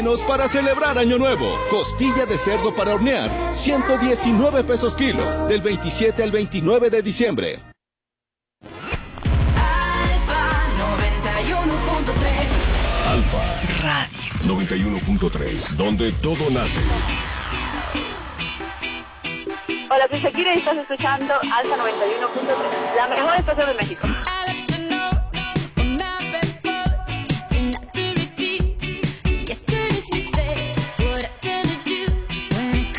Para celebrar Año Nuevo, costilla de cerdo para hornear, 119 pesos kilo, del 27 al 29 de diciembre. Alfa 91.3. Alfa Radio 91.3, donde todo nace. Hola, soy Shakira y estás escuchando Alfa 91.3, la mejor estación de México.